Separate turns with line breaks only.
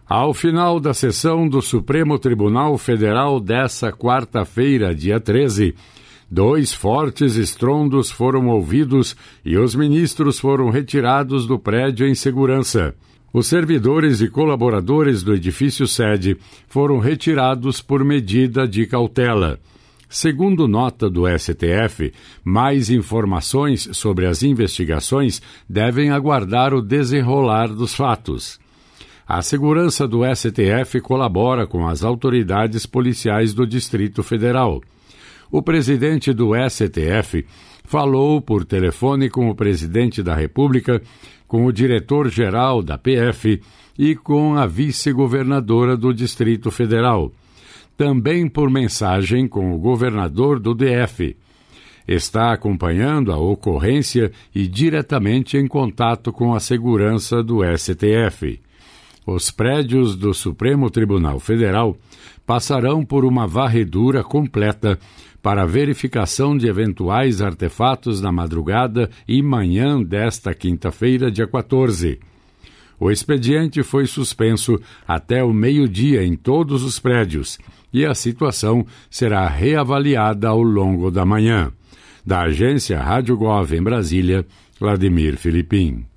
Ao final da sessão do Supremo Tribunal Federal dessa quarta-feira, dia 13, 2 fortes estrondos foram ouvidos e os ministros foram retirados do prédio em segurança. Os servidores e colaboradores do edifício sede foram retirados por medida de cautela. Segundo nota do STF, mais informações sobre as investigações devem aguardar o desenrolar dos fatos. A segurança do STF colabora com as autoridades policiais do Distrito Federal. O presidente do STF falou por telefone com o presidente da República, com o diretor-geral da PF e com a vice-governadora do Distrito Federal. Também por mensagem com o governador do DF. Está acompanhando a ocorrência e diretamente em contato com a segurança do STF. Os prédios do Supremo Tribunal Federal passarão por uma varredura completa para a verificação de eventuais artefatos na madrugada e manhã desta quinta-feira, dia 14. O expediente foi suspenso até o meio-dia em todos os prédios e a situação será reavaliada ao longo da manhã. Da agência Rádio Gov em Brasília, Vladimir Filipim.